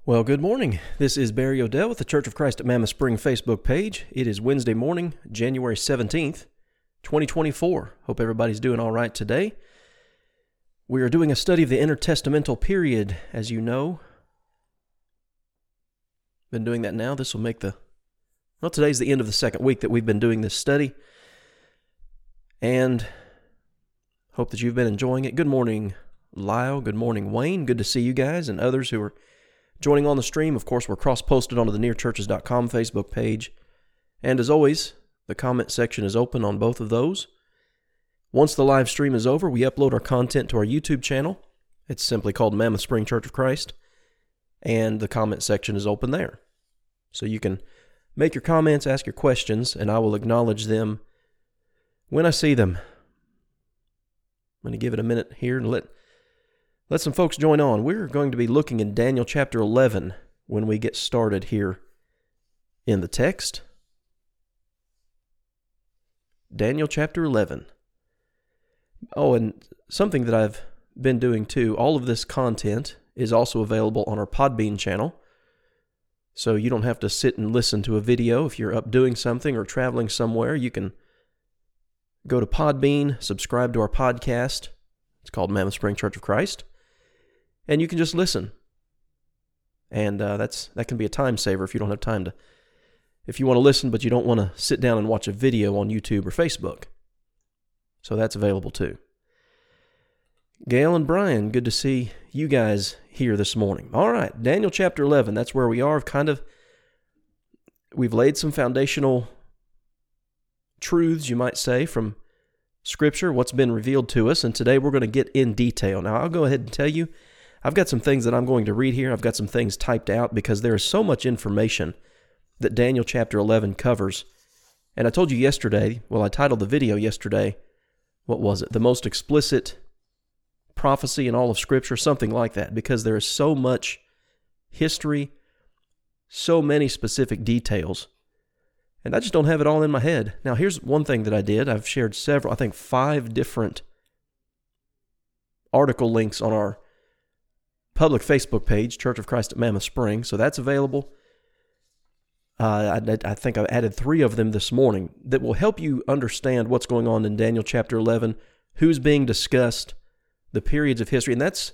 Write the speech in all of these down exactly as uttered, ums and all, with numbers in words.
Well, good morning. This is Barry Odell with the Church of Christ at Mammoth Spring Facebook page. It is Wednesday morning, January seventeenth, twenty twenty-four. Hope everybody's doing all right today. We are doing a study of the intertestamental period, as you know. Been doing that now. This will make the... Well, today's the end of the second week that we've been doing this study. And hope that you've been enjoying it. Good morning, Lyle. Good morning, Wayne. Good to see you guys and others who are joining on the stream. Of course, we're cross-posted onto the near churches dot com Facebook page. And as always, the comment section is open on both of those. Once the live stream is over, we upload our content to our YouTube channel. It's simply called Mammoth Spring Church of Christ. And the comment section is open there. So you can make your comments, ask your questions, and I will acknowledge them when I see them. I'm going to give it a minute here and let... Let some folks join on. We're going to be looking in Daniel chapter eleven when we get started here in the text. Daniel chapter eleven. Oh, and something that I've been doing too, all of this content is also available on our Podbean channel. So you don't have to sit and listen to a video. If you're up doing something or traveling somewhere, you can go to Podbean, subscribe to our podcast. It's called Mammoth Spring Church of Christ. And you can just listen. And uh, that's that can be a time saver if you don't have time to... If you want to listen, but you don't want to sit down and watch a video on YouTube or Facebook. So that's available too. Gail and Brian, good to see you guys here this morning. All right, Daniel chapter eleven, that's where we are. I've kind of... We've laid some foundational truths, you might say, from Scripture, what's been revealed to us, and today we're going to get in detail. Now, I'll go ahead and tell you, I've got some things that I'm going to read here. I've got some things typed out because there is so much information that Daniel chapter eleven covers. And I told you yesterday, well, I titled the video yesterday, what was it? The most explicit prophecy in all of Scripture, something like that, because there is so much history, so many specific details, and I just don't have it all in my head. Now, here's one thing that I did. I've shared several, I think five different article links on our public Facebook page, Church of Christ at Mammoth Spring, so that's available. Uh, I, I think I added three of them this morning that will help you understand what's going on in Daniel chapter eleven, who's being discussed, the periods of history, and that's,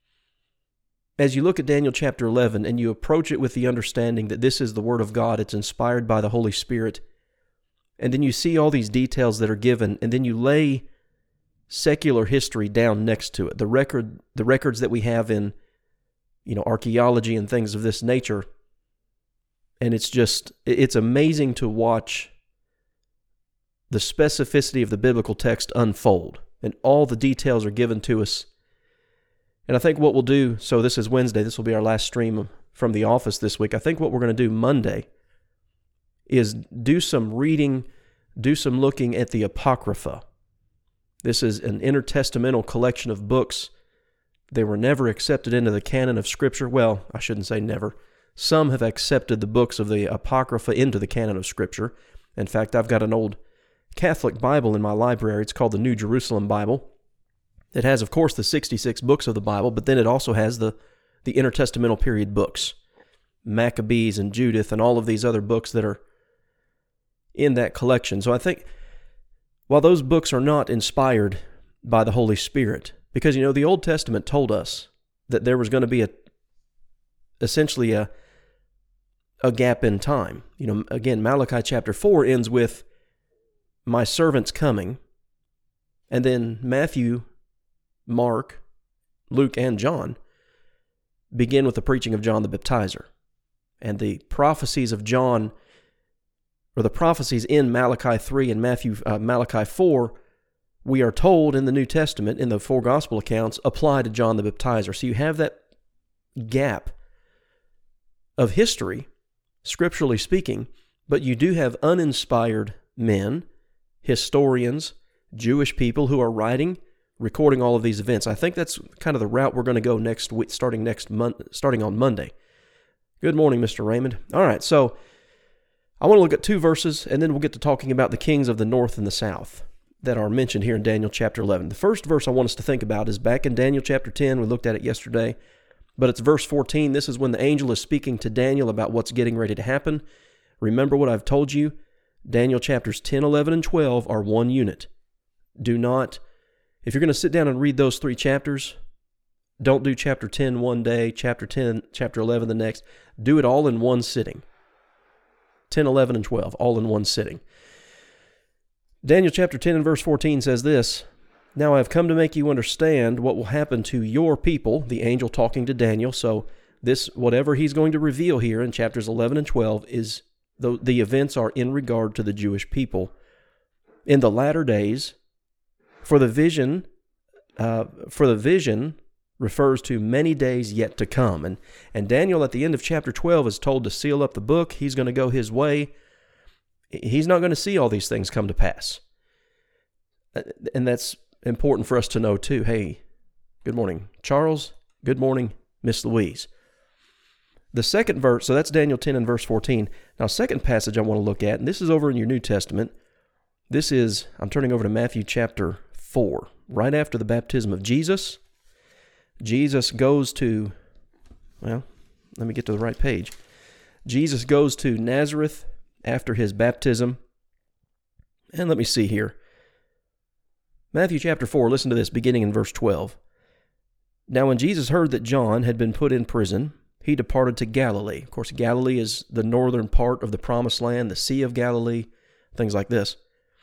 as you look at Daniel chapter eleven and you approach it with the understanding that this is the Word of God, it's inspired by the Holy Spirit, and then you see all these details that are given, and then you lay secular history down next to it, the record, the records that we have in, you know, archaeology and things of this nature, and it's just, it's amazing to watch the specificity of the biblical text unfold, and all the details are given to us. And I think what we'll do, so this is Wednesday, this will be our last stream from the office this week. I think what we're going to do Monday is do some reading, do some looking at the Apocrypha. This is an intertestamental collection of books. They were never accepted into the canon of Scripture. Well, I shouldn't say never. Some have accepted the books of the Apocrypha into the canon of Scripture. In fact, I've got an old Catholic Bible in my library. It's called the New Jerusalem Bible. It has, of course, the sixty-six books of the Bible, but then it also has the, the intertestamental period books, Maccabees and Judith and all of these other books that are in that collection. So I think, while those books are not inspired by the Holy Spirit, because, you know, the Old Testament told us that there was going to be a, essentially a, a gap in time. You know, again, Malachi chapter four ends with, my servant's coming, and then Matthew, Mark, Luke, and John begin with the preaching of John the Baptizer. And the prophecies of John, or the prophecies in Malachi three and Matthew uh, Malachi four, we are told in the New Testament, in the four gospel accounts, apply to John the Baptizer. So you have that gap of history, scripturally speaking, but you do have uninspired men, historians, Jewish people who are writing, recording all of these events. I think that's kind of the route we're going to go next week, starting next month, starting on Monday. Good morning, Mister Raymond. All right, so I want to look at two verses, and then we'll get to talking about the kings of the north and the south that are mentioned here in Daniel chapter eleven. The first verse I want us to think about is back in Daniel chapter ten. We looked at it yesterday. But it's verse fourteen. This is when the angel is speaking to Daniel about what's getting ready to happen. Remember what I've told you? Daniel chapters ten, eleven, and twelve are one unit. Do not, if you're going to sit down and read those three chapters, don't do chapter ten one day, chapter ten, chapter eleven the next. Do it all in one sitting. ten, eleven, and twelve, all in one sitting. Daniel chapter ten and verse fourteen says this, "Now I have come to make you understand what will happen to your people," the angel talking to Daniel. So this, whatever he's going to reveal here in chapters eleven and twelve, is the, the events are in regard to the Jewish people. In the latter days, for the vision, uh, for the vision refers to many days yet to come. And, and Daniel at the end of chapter twelve is told to seal up the book. He's going to go his way. He's not going to see all these things come to pass. And that's important for us to know too. Hey, good morning, Charles. Good morning, Miss Louise. The second verse, so that's Daniel ten and verse fourteen. Now, second passage I want to look at, and this is over in your New Testament. This is, I'm turning over to Matthew chapter four, right after the baptism of Jesus. Jesus goes to, well, let me get to the right page. Jesus goes to Nazareth after his baptism. And let me see here. Matthew chapter four, listen to this, beginning in verse twelve. "Now when Jesus heard that John had been put in prison, he departed to Galilee." Of course, Galilee is the northern part of the Promised Land, the Sea of Galilee, things like this.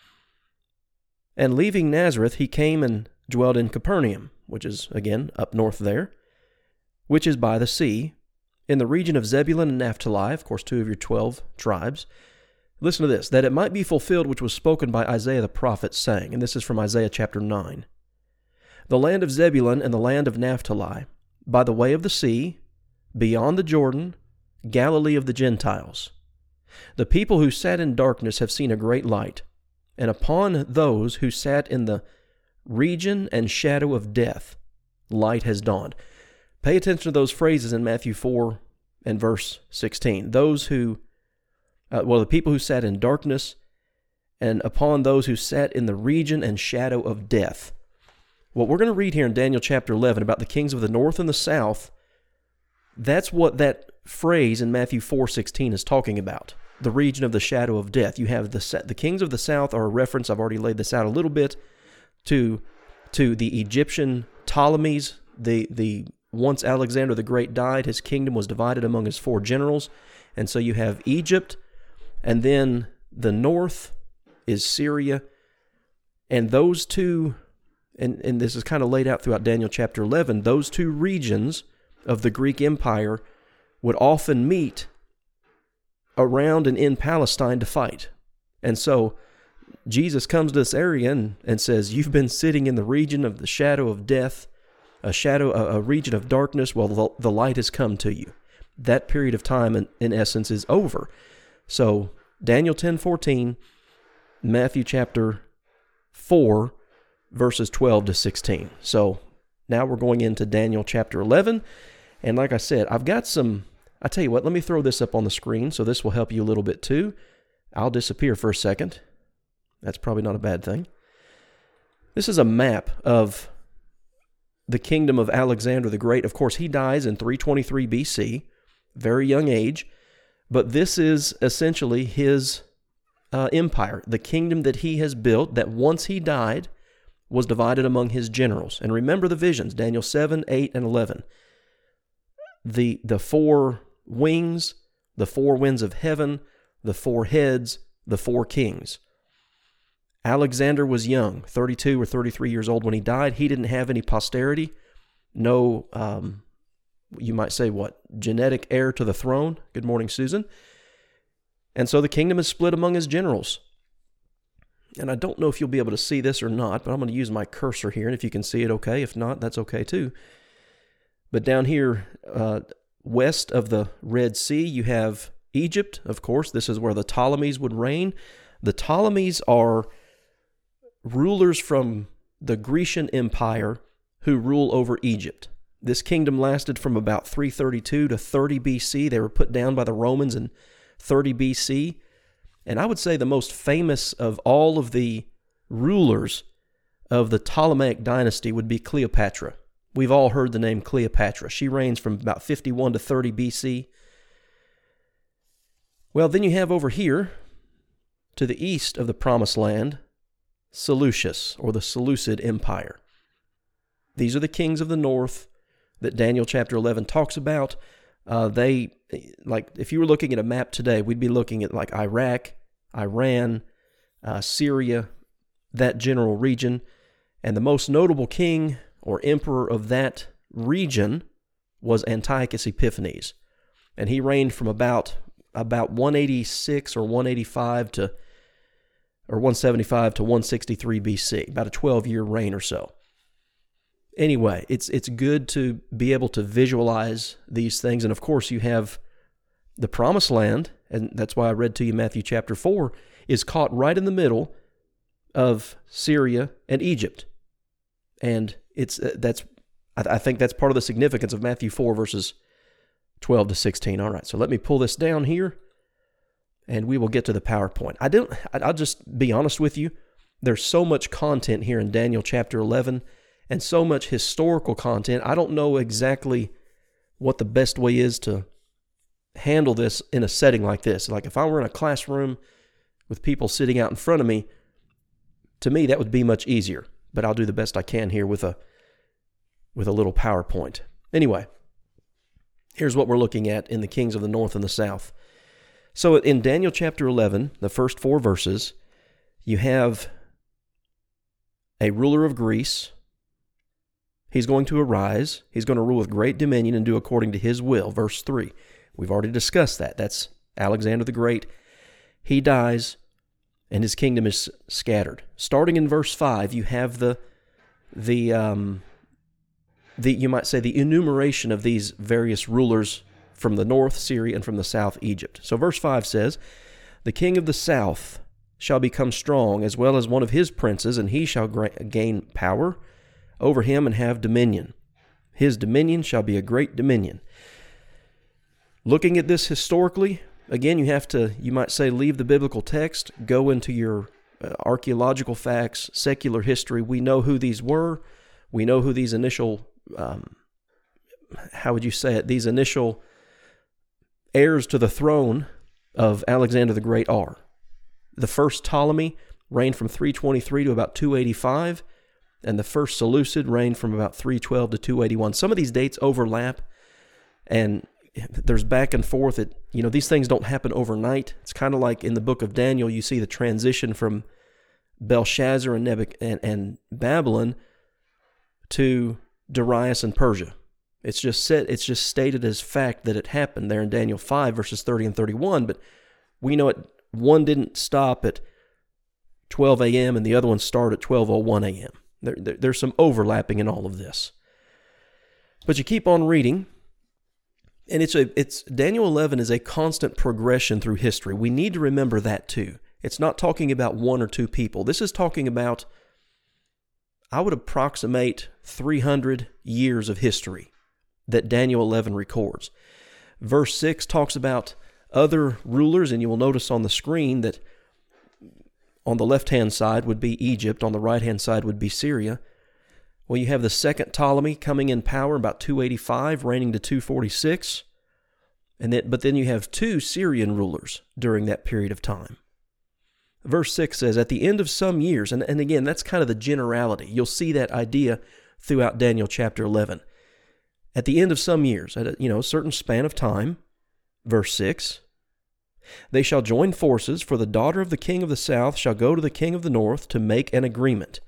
"And leaving Nazareth, he came and dwelt in Capernaum," which is, again, up north there, "which is by the sea, in the region of Zebulun and Naphtali," of course, two of your twelve tribes. Listen to this, "that it might be fulfilled which was spoken by Isaiah the prophet, saying," and this is from Isaiah chapter nine, "the land of Zebulun and the land of Naphtali, by the way of the sea, beyond the Jordan, Galilee of the Gentiles. The people who sat in darkness have seen a great light, and upon those who sat in the region and shadow of death, light has dawned." Pay attention to those phrases in Matthew four and verse sixteen. Those who, uh, well, the people who sat in darkness, and upon those who sat in the region and shadow of death. What we're going to read here in Daniel chapter eleven about the kings of the north and the south, that's what that phrase in Matthew four sixteen is talking about. The region of the shadow of death. You have the the kings of the south are a reference, I've already laid this out a little bit, to to the Egyptian Ptolemies. The the once Alexander the Great died, his kingdom was divided among his four generals, and so you have Egypt, and then the north is Syria, and those two, and, and this is kind of laid out throughout Daniel chapter eleven, those two regions of the Greek Empire would often meet around and in Palestine to fight. And so Jesus comes to this area and, and says, "You've been sitting in the region of the shadow of death, a shadow, a, a region of darkness. Well, the, the light has come to you." That period of time, in, in essence, is over. So Daniel ten fourteen, Matthew chapter four, verses twelve to sixteen. So now we're going into Daniel chapter eleven. And like I said, I've got some, I tell you what, let me throw this up on the screen so this will help you a little bit too. I'll disappear for a second. That's probably not a bad thing. This is a map of the kingdom of Alexander the Great. Of course, he dies in three twenty-three B C, very young age, but this is essentially his uh, empire, the kingdom that he has built that once he died was divided among his generals. And remember the visions, Daniel seven, eight, and eleven. The, the four wings, the four winds of heaven, the four heads, the four kings. Alexander was young, thirty-two or thirty-three years old when he died. He didn't have any posterity, no, um, you might say what, genetic heir to the throne. Good morning, Susan. And so the kingdom is split among his generals. And I don't know if you'll be able to see this or not, but I'm going to use my cursor here, and if you can see it, okay. If not, that's okay too. But down here, uh, west of the Red Sea, you have Egypt, of course. This is where the Ptolemies would reign. The Ptolemies are rulers from the Grecian Empire who rule over Egypt. This kingdom lasted from about three thirty-two to thirty B C. They were put down by the Romans in thirty B C. And I would say the most famous of all of the rulers of the Ptolemaic dynasty would be Cleopatra. We've all heard the name Cleopatra. She reigns from about fifty-one to thirty B C. Well, then you have over here, to the east of the Promised Land, Seleucus, or the Seleucid Empire. These are the kings of the north that Daniel chapter eleven talks about. Uh, they, like, if you were looking at a map today, we'd be looking at like Iraq, Iran, uh, Syria, that general region. And the most notable king or emperor of that region was Antiochus Epiphanes. And he reigned from about about one eighty-six or one eighty-five to, or one seventy-five to one sixty-three B C, about a twelve-year reign or so. Anyway, it's it's good to be able to visualize these things. And of course, you have the Promised Land, and that's why I read to you Matthew chapter four, is caught right in the middle of Syria and Egypt. And it's that's I think that's part of the significance of Matthew four, verses twelve to sixteen. All right, so let me pull this down here, and we will get to the PowerPoint. I don't. I'll just be honest with you. There's so much content here in Daniel chapter eleven, and so much historical content. I don't know exactly what the best way is to handle this in a setting like this. Like if I were in a classroom with people sitting out in front of me, to me that would be much easier. But I'll do the best I can here with a with a little PowerPoint. Anyway, here's what we're looking at in the kings of the north and the south. So in Daniel chapter eleven, the first four verses, you have a ruler of Greece. He's going to arise. He's going to rule with great dominion and do according to his will. Verse three. We've already discussed that. That's Alexander the Great. He dies, and his kingdom is scattered. Starting in verse five, you have the, the, um, the you might say, the enumeration of these various rulers from the north, Syria, and from the south, Egypt. So verse five says, "The king of the south shall become strong, as well as one of his princes, and he shall gain power over him and have dominion. His dominion shall be a great dominion." Looking at this historically, again, you have to, you might say, leave the biblical text, go into your uh, archaeological facts, secular history. We know who these were. We know who these initial, um, how would you say it, these initial heirs to the throne of Alexander the Great are. The first Ptolemy reigned from three twenty-three to about two eighty-five, and the first Seleucid reigned from about three twelve to two eighty-one. Some of these dates overlap, and there's back and forth. It, you know, these things don't happen overnight. It's kind of like in the book of Daniel, you see the transition from Belshazzar and, Nebuch- and, and Babylon to Darius and Persia. It's just said, it's just stated as fact that it happened there in Daniel five, verses thirty and thirty-one, but we know it. One didn't stop at twelve a.m. and the other one started at twelve oh one a.m. There, there, there's some overlapping in all of this. But you keep on reading, and it's a it's Daniel eleven is a constant progression through history. We need to remember that too. It's not talking about one or two people. This is talking about, I would approximate three hundred years of history that Daniel eleven records. Verse six talks about other rulers, and you will notice on the screen that on the left-hand side would be Egypt, on the right-hand side would be Syria. Well, you have the second Ptolemy coming in power about two eighty-five, reigning to two forty-six, and then, but then you have two Syrian rulers during that period of time. Verse six says, "At the end of some years," and, and again, that's kind of the generality. You'll see that idea throughout Daniel chapter eleven. At the end of some years, at a, you know, a certain span of time, verse six, "They shall join forces, for the daughter of the king of the south shall go to the king of the north to make an agreement."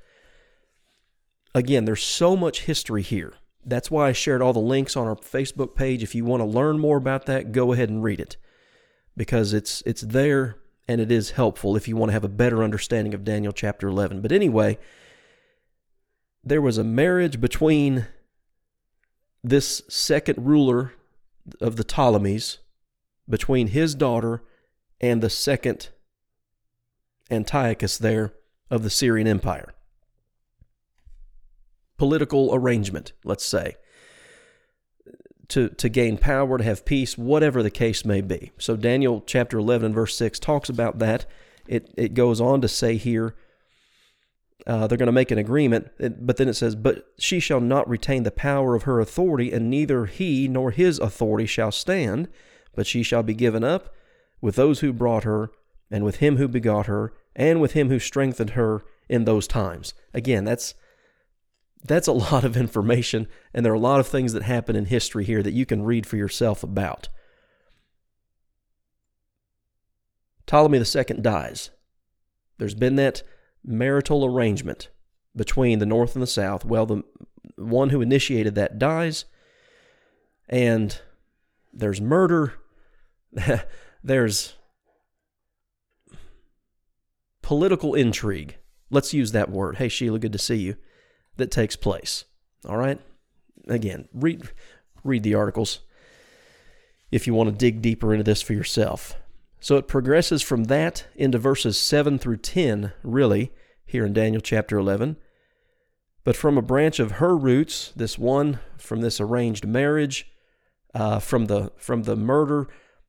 Again, there's so much history here. That's why I shared all the links on our Facebook page. If you want to learn more about that, go ahead and read it, because it's it's there and it is helpful if you want to have a better understanding of Daniel chapter eleven. But anyway, there was a marriage between this second ruler of the Ptolemies, between his daughter and the second Antiochus there of the Syrian Empire. Political arrangement, let's say, to, to gain power, to have peace, whatever the case may be. So Daniel chapter eleven, verse six talks about that. It, it goes on to say here, Uh, they're going to make an agreement, but then it says, but she shall not retain the power of her authority, and neither he nor his authority shall stand, but she shall be given up with those who brought her, and with him who begot her, and with him who strengthened her in those times. Again, that's that's a lot of information, and there are a lot of things that happen in history here that you can read for yourself about. Ptolemy the Second dies. There's been that marital arrangement between the north and the south. Well, the one who initiated that dies, and there's murder. There's political intrigue. Let's use that word. Hey, Sheila, good to see you. That takes place. All right? Again, read read the articles if you want to dig deeper into this for yourself. So it progresses from that into verses seven through ten, really, here in Daniel chapter eleven. But from a branch of her roots, this one, from this arranged marriage, uh, from the from the murder,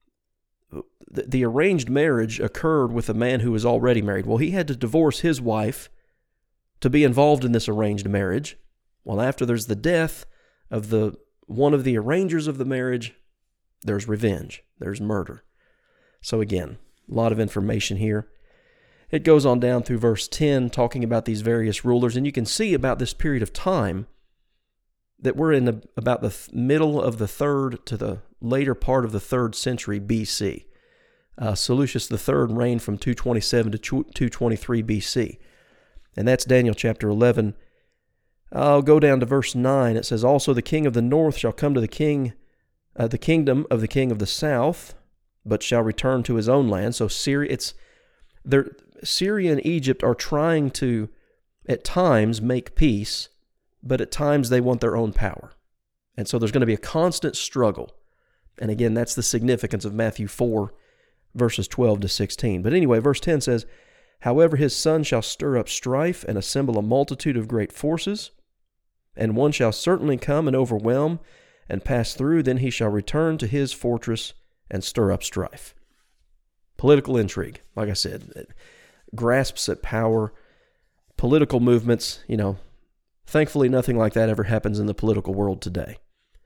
the, the arranged marriage occurred with a man who was already married. Well, he had to divorce his wife to be involved in this arranged marriage. Well, after there's the death of the one of the arrangers of the marriage, there's revenge, there's murder. So again, a lot of information here. It goes on down through verse ten, talking about these various rulers, and you can see about this period of time that we're in the, about the th- middle of the third to the later part of the third century B C. Uh, Seleucus the Third reigned from two twenty-seven to two twenty-three B C. And that's Daniel chapter eleven. I'll go down to verse nine. It says, also the king of the north shall come to the king, uh, the kingdom of the king of the south, but shall return to his own land. So Syria, it's there. Syria and Egypt are trying to, at times, make peace, but at times they want their own power. And so there's going to be a constant struggle. And again, that's the significance of Matthew four, verses twelve to sixteen. But anyway, verse ten says, however, his son shall stir up strife and assemble a multitude of great forces, and one shall certainly come and overwhelm and pass through, then he shall return to his fortress and stir up strife. Political intrigue, like I said, grasps at power, political movements, you know, thankfully nothing like that ever happens in the political world today.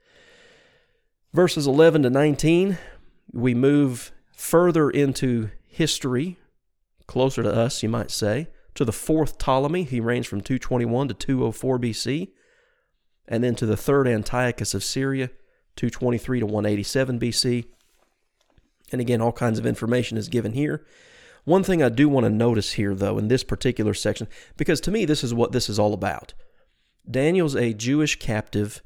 Verses eleven to nineteen, we move further into history, closer to us, you might say, to the fourth Ptolemy. He reigns from two twenty-one to two oh four B C, and then to the third Antiochus of Syria, two twenty-three to one eighty-seven B C. And again, all kinds of information is given here. One thing I do want to notice here, though, in this particular section, because to me this is what this is all about. Daniel's a Jewish captive.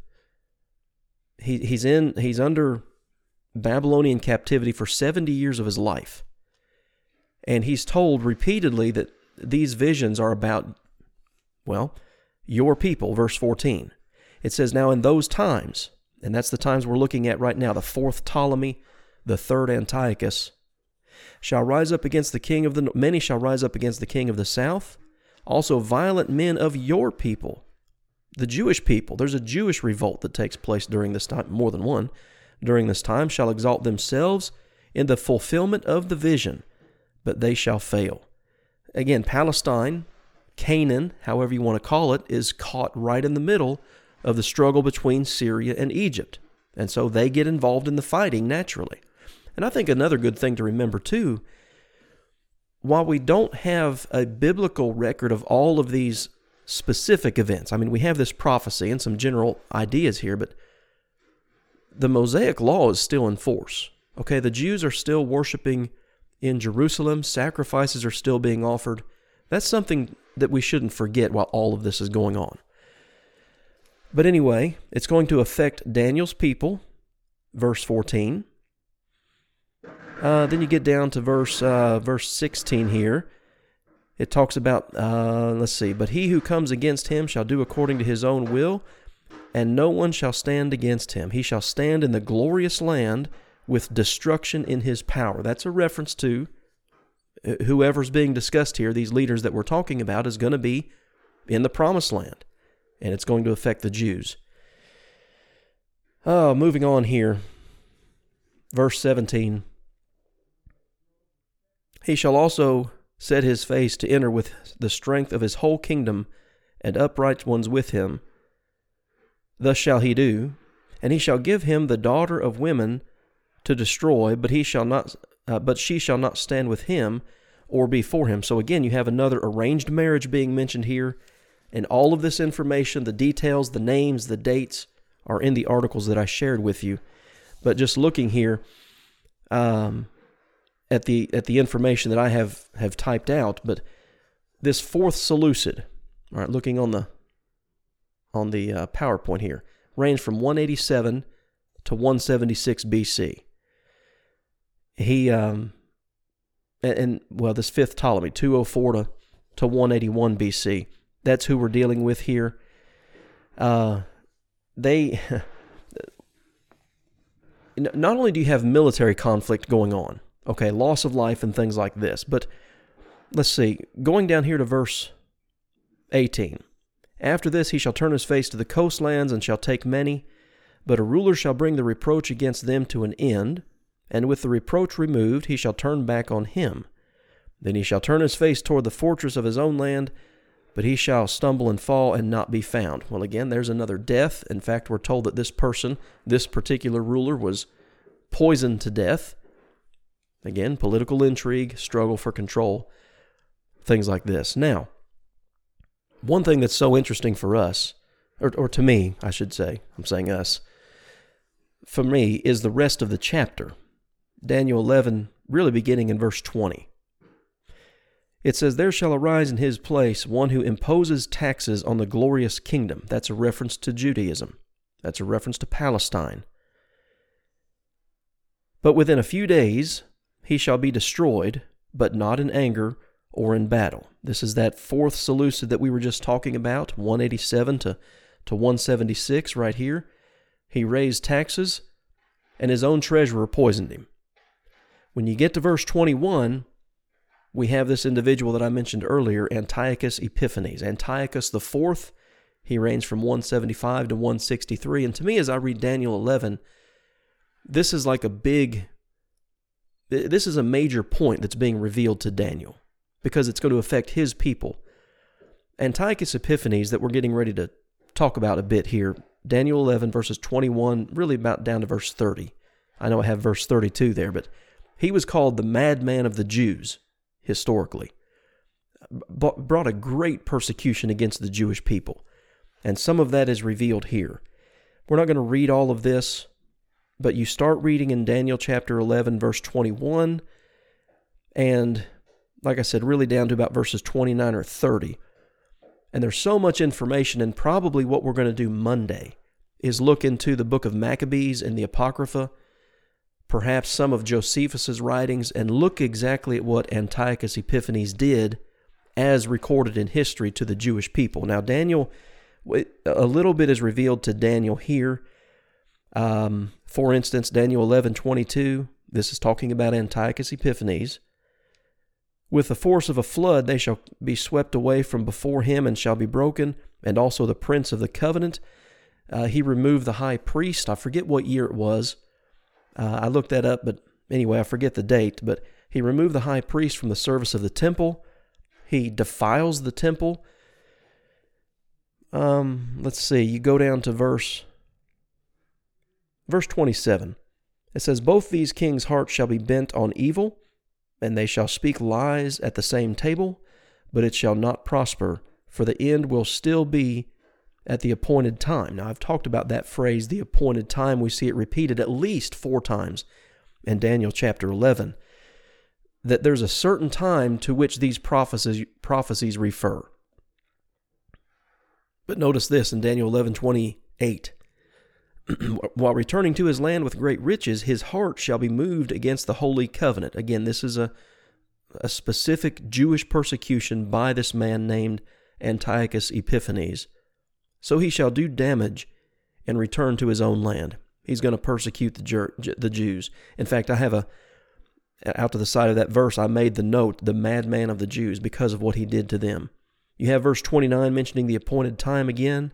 He, he's in. He's under Babylonian captivity for seventy years of his life. And he's told repeatedly that these visions are about, well, your people, verse fourteen. It says, now in those times, and that's the times we're looking at right now, the fourth Ptolemy, the third Antiochus, shall rise up against the king of the, many shall rise up against the king of the south, also violent men of your people, the Jewish people. There's a Jewish revolt that takes place during this time, more than one, during this time, shall exalt themselves in the fulfillment of the vision, but they shall fail. Again, Palestine, Canaan, however you want to call it, is caught right in the middle of the struggle between Syria and Egypt. And so they get involved in the fighting naturally. And I think another good thing to remember too, while we don't have a biblical record of all of these specific events, I mean, we have this prophecy and some general ideas here, but the Mosaic law is still in force. Okay, the Jews are still worshiping in Jerusalem. Sacrifices are still being offered. That's something that we shouldn't forget while all of this is going on. But anyway, it's going to affect Daniel's people, verse fourteen. Uh, then you get down to verse uh, verse sixteen here. It talks about, uh, let's see, but he who comes against him shall do according to his own will, and no one shall stand against him. He shall stand in the glorious land with destruction in his power. That's a reference to whoever's being discussed here, these leaders that we're talking about, is going to be in the promised land, and it's going to affect the Jews. Oh, moving on here. Verse seventeen. He shall also set his face to enter with the strength of his whole kingdom, and upright ones with him. Thus shall he do, and he shall give him the daughter of women to destroy, but he shall not, uh, but she shall not stand with him or be for him. So again, you have another arranged marriage being mentioned here, and all of this information, the details, the names, the dates, are in the articles that I shared with you. But just looking here um, at the at the information that I have have typed out, but this fourth Seleucid, all right, looking on the on the uh, PowerPoint here, ranged from one eighty-seven to one seventy-six B C. He um, and, and well, this fifth Ptolemy, two oh four to to one eighty-one B C. That's who we're dealing with here. Uh, they not only do you have military conflict going on, okay, loss of life and things like this, but let's see, going down here to verse eighteen. After this he shall turn his face to the coastlands and shall take many, but a ruler shall bring the reproach against them to an end, and with the reproach removed he shall turn back on him. Then he shall turn his face toward the fortress of his own land, but he shall stumble and fall and not be found. Well, again, there's another death. In fact, we're told that this person, this particular ruler, was poisoned to death. Again, political intrigue, struggle for control, things like this. Now, one thing that's so interesting for us, or, or to me, I should say, I'm saying us, for me, is the rest of the chapter. Daniel eleven, really beginning in verse twenty. It says, there shall arise in his place one who imposes taxes on the glorious kingdom. That's a reference to Judaism. That's a reference to Palestine. But within a few days he shall be destroyed, but not in anger or in battle. This is that fourth Seleucid that we were just talking about, one eighty-seven to, to one seventy-six right here. He raised taxes, and his own treasurer poisoned him. When you get to verse twenty-one, we have this individual that I mentioned earlier, Antiochus Epiphanes. Antiochus the fourth, he reigns from one seventy-five to one sixty-three. And to me, as I read Daniel eleven, this is like a big, this is a major point that's being revealed to Daniel, because it's going to affect his people. Antiochus Epiphanes, that we're getting ready to talk about a bit here, Daniel eleven, verses twenty-one, really about down to verse thirty. I know I have verse thirty-two there, but he was called the madman of the Jews. Historically, brought a great persecution against the Jewish people. And some of that is revealed here. We're not going to read all of this, but you start reading in Daniel chapter eleven, verse twenty-one, and like I said, really down to about verses twenty-nine or thirty. And there's so much information, and probably what we're going to do Monday is look into the book of Maccabees and the Apocrypha, perhaps some of Josephus's writings, and look exactly at what Antiochus Epiphanes did as recorded in history to the Jewish people. Now, Daniel, a little bit is revealed to Daniel here. Um, for instance, Daniel eleven twenty-two, this is talking about Antiochus Epiphanes. With the force of a flood they shall be swept away from before him and shall be broken, and also the prince of the covenant. Uh, he removed the high priest. I forget what year it was. Uh, I looked that up, but anyway, I forget the date. But he removed the high priest from the service of the temple. He defiles the temple. Um, let's see. You go down to verse verse twenty-seven. It says, both these kings' hearts shall be bent on evil, and they shall speak lies at the same table, but it shall not prosper, for the end will still be at the appointed time. Now, I've talked about that phrase, the appointed time. We see it repeated at least four times in Daniel chapter eleven, that there's a certain time to which these prophecies, prophecies refer. But notice this in Daniel eleven twenty-eight. While returning to his land with great riches, his heart shall be moved against the holy covenant. Again, this is a, a specific Jewish persecution by this man named Antiochus Epiphanes. So he shall do damage and return to his own land. He's going to persecute the, the Jews. In fact, I have a, out to the side of that verse, I made the note, the madman of the Jews, because of what he did to them. You have verse twenty-nine mentioning the appointed time again.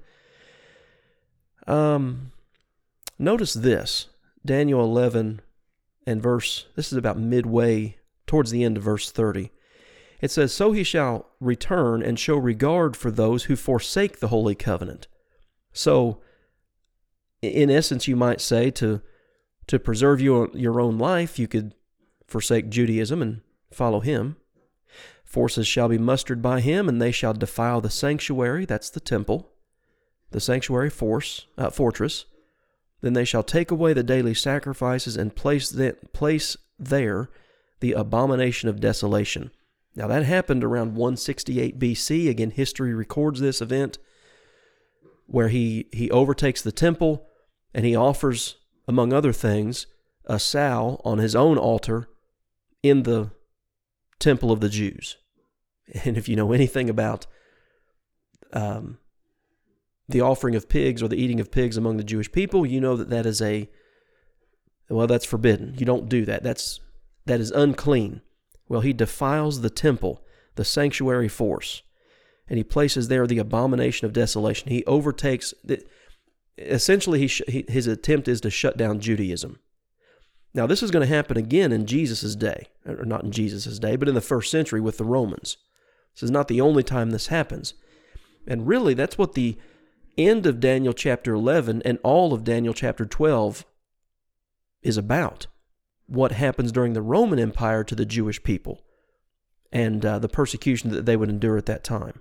Um, notice this, Daniel eleven and verse, this is about midway towards the end of verse thirty. It says, "So he shall return and show regard for those who forsake the holy covenant." So, in essence, you might say, to to preserve your, your own life, you could forsake Judaism and follow him. "Forces shall be mustered by him, and they shall defile the sanctuary," that's the temple, the sanctuary force, uh, fortress. "Then they shall take away the daily sacrifices and place, the, place there the abomination of desolation." Now that happened around one sixty-eight B C. Again, history records this event where he, he overtakes the temple and he offers, among other things, a sow on his own altar in the temple of the Jews. And if you know anything about um, the offering of pigs or the eating of pigs among the Jewish people, you know that that is a, well, that's forbidden. You don't do that. That's that is unclean. Well, he defiles the temple, the sanctuary force, and he places there the abomination of desolation. He overtakes, the, essentially he, sh- he his attempt is to shut down Judaism. Now, this is going to happen again in Jesus' day, or not in Jesus' day, but in the first century with the Romans. This is not the only time this happens. And really, that's what the end of Daniel chapter eleven and all of Daniel chapter twelve is about. What happens during the Roman Empire to the Jewish people and uh, the persecution that they would endure at that time.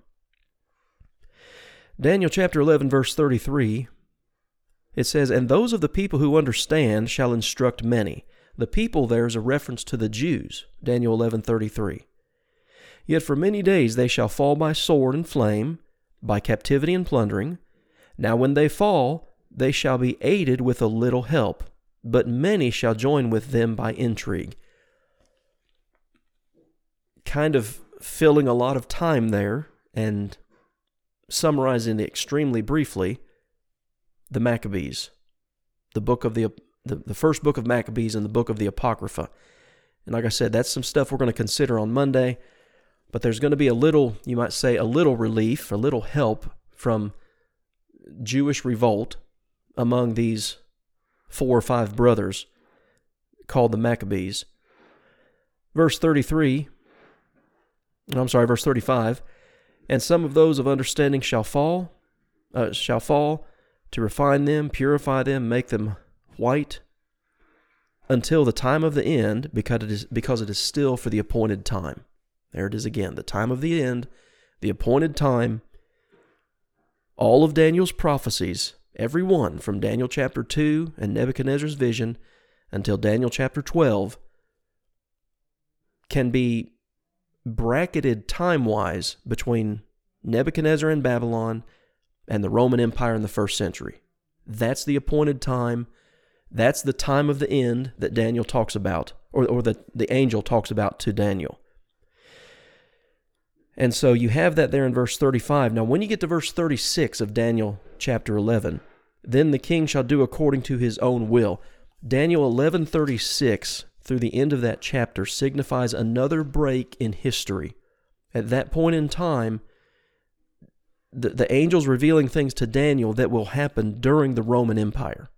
Daniel chapter eleven, verse thirty-three, it says, "And those of the people who understand shall instruct many." The people there is a reference to the Jews, Daniel eleven thirty-three. "Yet for many days they shall fall by sword and flame, by captivity and plundering. Now when they fall, they shall be aided with a little help, but many shall join with them by intrigue." Kind of filling a lot of time there and summarizing it extremely briefly, the Maccabees, the book of the, the the first book of Maccabees and the book of the Apocrypha. And like I said, that's some stuff we're going to consider on Monday, but there's going to be a little, you might say, a little relief, a little help from Jewish revolt among these four or five brothers called the Maccabees. Verse thirty-three, I'm sorry, verse thirty-five, "And some of those of understanding shall fall, uh, shall fall, to refine them, purify them, make them white, until the time of the end, because it is, because it is still for the appointed time." There it is again, the time of the end, the appointed time. All of Daniel's prophecies, every one from Daniel chapter two and Nebuchadnezzar's vision until Daniel chapter twelve, can be bracketed time-wise between Nebuchadnezzar and Babylon and the Roman Empire in the first century. That's the appointed time. That's the time of the end that Daniel talks about, or, or that the angel talks about to Daniel. And so you have that there in verse thirty-five. Now, when you get to verse thirty-six of Daniel chapter eleven, "Then the king shall do according to his own will." Daniel eleven thirty-six, through the end of that chapter, signifies another break in history. At that point in time, the, the angel's revealing things to Daniel that will happen during the Roman Empire.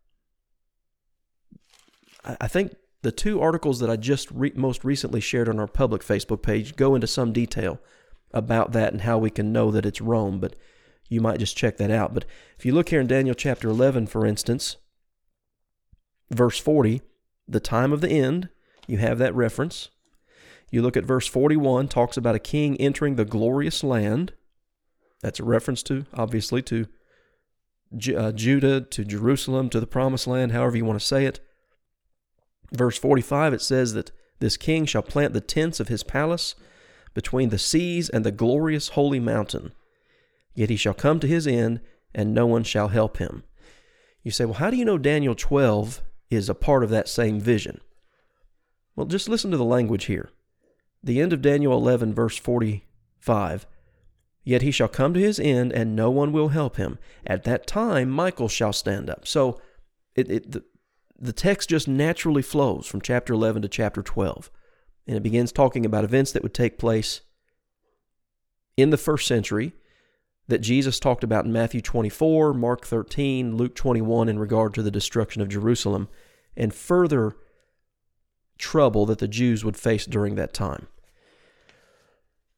I, I think the two articles that I just re- most recently shared on our public Facebook page go into some detail about that and how we can know that it's Rome, but you might just check that out. But if you look here in Daniel chapter eleven, for instance, verse forty, the time of the end, you have that reference. You look at verse forty-one, talks about a king entering the glorious land. That's a reference to, obviously, to uh, Judah, to Jerusalem, to the promised land, however you want to say it. Verse forty-five, it says that this king shall plant the tents of his palace between the seas and the glorious holy mountain. Yet he shall come to his end, and no one shall help him. You say, well, how do you know Daniel twelve is a part of that same vision? Well, just listen to the language here. The end of Daniel eleven, verse forty-five. Yet he shall come to his end, and no one will help him. At that time, Michael shall stand up. So it, it, the, the text just naturally flows from chapter eleven to chapter twelve. And it begins talking about events that would take place in the first century that Jesus talked about in Matthew twenty-four, Mark thirteen, Luke twenty-one in regard to the destruction of Jerusalem, and further trouble that the Jews would face during that time.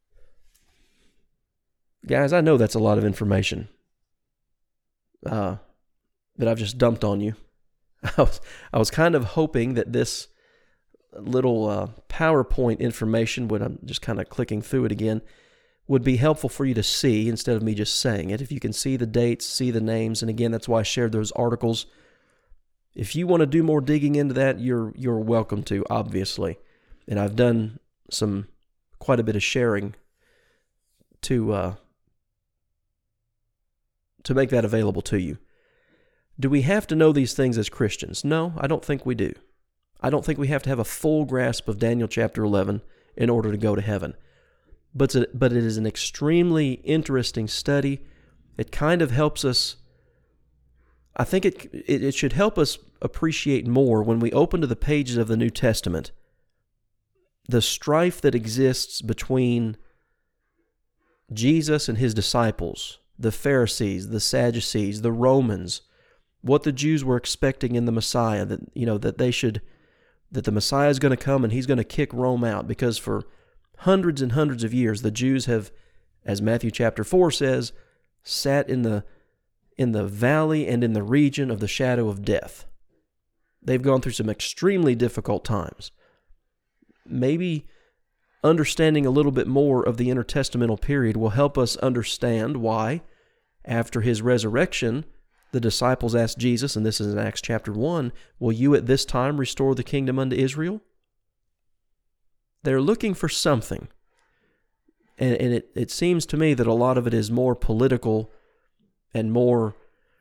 Guys, I know that's a lot of information uh, that I've just dumped on you. I was, I was kind of hoping that this little uh, PowerPoint information, when I'm just kind of clicking through it again, would be helpful for you to see instead of me just saying it. If you can see the dates, see the names, and again, that's why I shared those articles. If you want to do more digging into that, you're you're welcome to, obviously. And I've done some quite a bit of sharing to uh, to make that available to you. Do we have to know these things as Christians? No, I don't think we do. I don't think we have to have a full grasp of Daniel chapter eleven in order to go to heaven. But it's a, but it is an extremely interesting study. It kind of helps us, I think it, it it should help us appreciate more when we open to the pages of the New Testament the strife that exists between Jesus and his disciples, the Pharisees, the Sadducees, the Romans, what the Jews were expecting in the Messiah, that you know that they should that the Messiah is going to come and he's going to kick Rome out, because for hundreds and hundreds of years the Jews have, as Matthew chapter four says, sat in the in the valley and in the region of the shadow of death. They've gone through some extremely difficult times. Maybe understanding a little bit more of the intertestamental period will help us understand why, after his resurrection, the disciples asked Jesus, and this is in Acts chapter one, "Will you at this time restore the kingdom unto Israel?" They're looking for something. And, and it, it seems to me that a lot of it is more political and more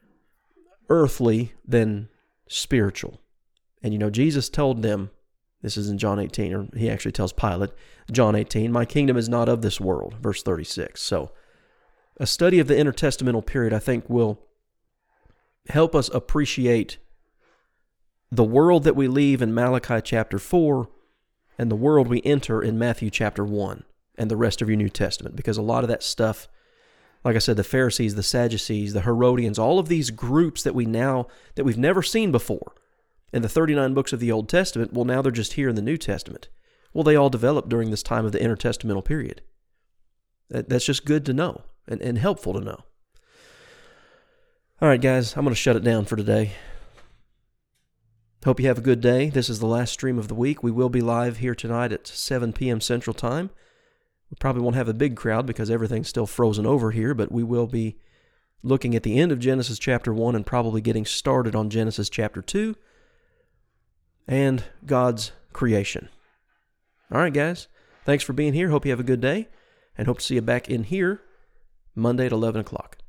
earthly than spiritual. And you know, Jesus told them, this is in John eighteen, or he actually tells Pilate, John eighteen, "My kingdom is not of this world," verse thirty-six. So, a study of the intertestamental period, I think, will help us appreciate the world that we leave in Malachi chapter four and the world we enter in Matthew chapter one and the rest of your New Testament. Because a lot of that stuff, like I said, the Pharisees, the Sadducees, the Herodians, all of these groups that we now, that we've never seen before in the thirty-nine books of the Old Testament, well, now they're just here in the New Testament. Well, they all developed during this time of the intertestamental period. That, that's just good to know and, and helpful to know. All right, guys, I'm going to shut it down for today. Hope you have a good day. This is the last stream of the week. We will be live here tonight at seven p.m. Central Time. We probably won't have a big crowd because everything's still frozen over here, but we will be looking at the end of Genesis chapter one and probably getting started on Genesis chapter two and God's creation. All right, guys, thanks for being here. Hope you have a good day, and hope to see you back in here Monday at eleven o'clock.